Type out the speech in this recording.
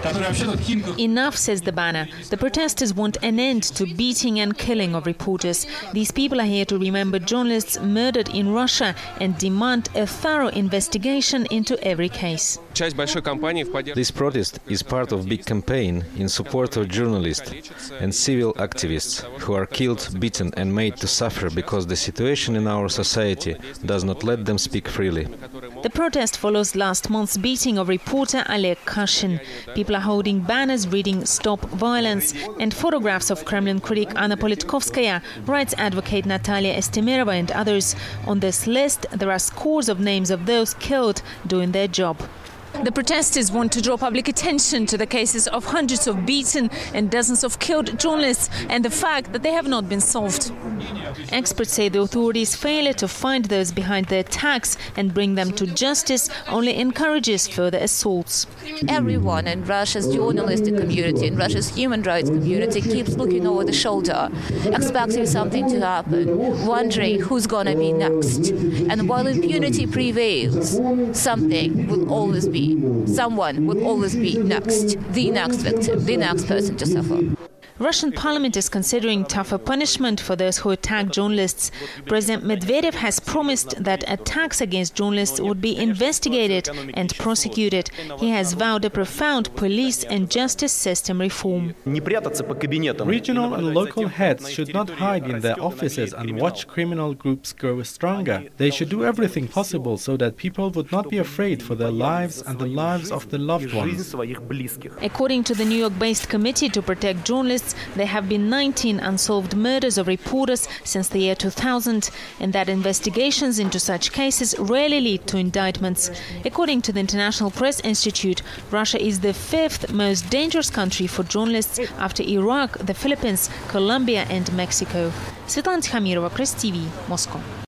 Enough, says the banner. The protesters want an end to beating and killing of reporters. These people are here to remember journalists murdered in Russia and demand a thorough investigation into every case. This protest is part of a big campaign in support of journalists and civil activists who are killed, beaten and made to suffer because the situation in our society does not let them speak freely. The protest follows last month's beating of reporter Oleg Kashin. People are holding banners reading "Stop Violence" and photographs of Kremlin critic Anna Politkovskaya, rights advocate Natalia Estemirova and others. On this list, there are scores of names of those killed doing their job. The protesters want to draw public attention to the cases of hundreds of beaten and dozens of killed journalists and the fact that they have not been solved. Experts say the authorities' failure to find those behind the attacks and bring them to justice only encourages further assaults. Everyone in Russia's journalistic community, in Russia's human rights community, keeps looking over the shoulder, expecting something to happen, wondering who's going to be next. And while impunity prevails, someone will always be next, the next victim, the next person to suffer. Russian parliament is considering tougher punishment for those who attack journalists. President Medvedev has promised that attacks against journalists would be investigated and prosecuted. He has vowed a profound police and justice system reform. Regional and local heads should not hide in their offices and watch criminal groups grow stronger. They should do everything possible so that people would not be afraid for their lives and the lives of their loved ones. According to the New York-based Committee to Protect Journalists, there have been 19 unsolved murders of reporters since the year 2000, and that investigations into such cases rarely lead to indictments. According to the International Press Institute, Russia is the 5th most dangerous country for journalists after Iraq, the Philippines, Colombia and Mexico. Svetlana Tikhamirova, Press TV, Moscow.